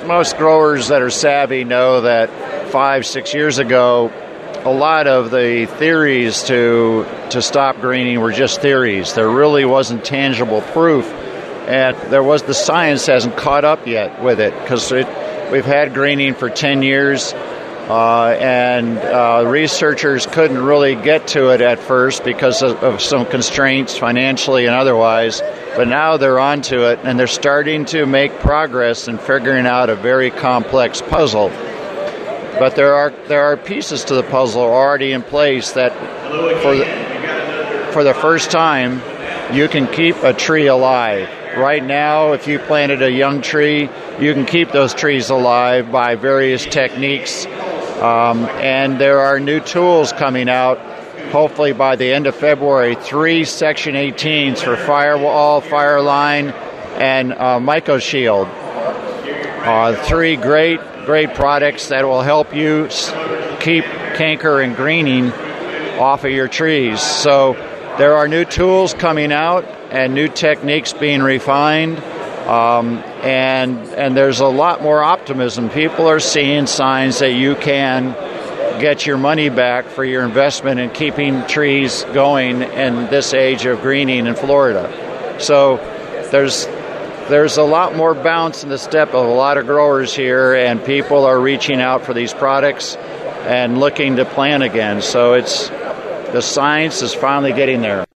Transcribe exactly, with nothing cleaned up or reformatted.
most growers that are savvy know that five, six years ago, a lot of the theories to to stop greening were just theories. There really wasn't tangible proof, and there was the science hasn't caught up yet with it, because we've had greening for ten years, uh, and uh, researchers couldn't really get to it at first because of, of some constraints financially and otherwise. But now they're onto it, and they're starting to make progress in figuring out a very complex puzzle. But there are there are pieces to the puzzle already in place that, for the, for the first time, you can keep a tree alive. Right now, if you planted a young tree, you can keep those trees alive by various techniques. Um, and there are new tools coming out, hopefully by the end of February, three Section eighteens for Firewall, Fireline, and uh, MycoShield. Uh, three great Great products that will help you keep canker and greening off of your trees. So there are new tools coming out and new techniques being refined, um, and and there's a lot more optimism. People are seeing signs that you can get your money back for your investment in keeping trees going in this age of greening in Florida. So there's There's a lot more bounce in the step of a lot of growers here, and people are reaching out for these products and looking to plant again. So it's the science is finally getting there.